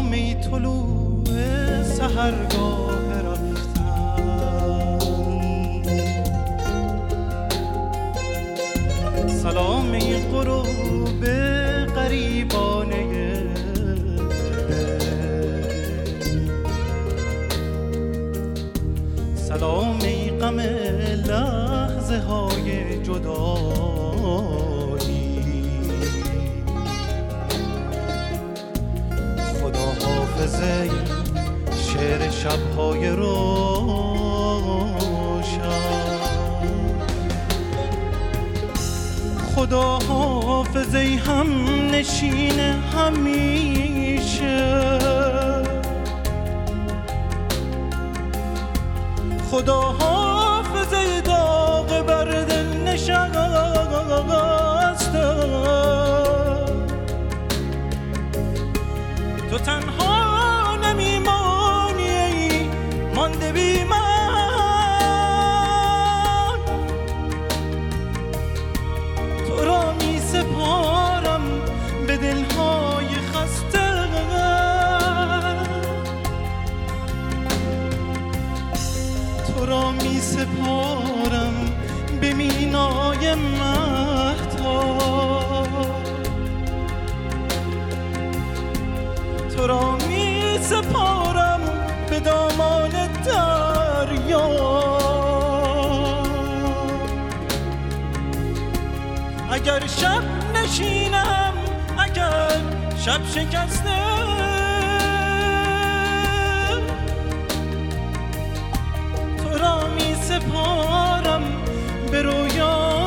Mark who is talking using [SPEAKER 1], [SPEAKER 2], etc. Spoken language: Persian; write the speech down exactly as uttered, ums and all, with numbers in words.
[SPEAKER 1] ای طلوع سحرگاه رفتن، سلام ای غروب غریبانه سلام ای غم لحظه های جدایی، خدا حافظه شعر شبهای روشن، خدا حافظه هم نشین همیشه، خدا حافظه داغ بر دل نشسته، تو تنها نمیمانی ای مانده بی من، تو را می سپارم به دلهای خسته، تو را می سپارم به مینای مهتاب، تو را می سپارم به دامان دریا، اگر شب نشینم اگر شب شکسته، تو را می سپارم به رویا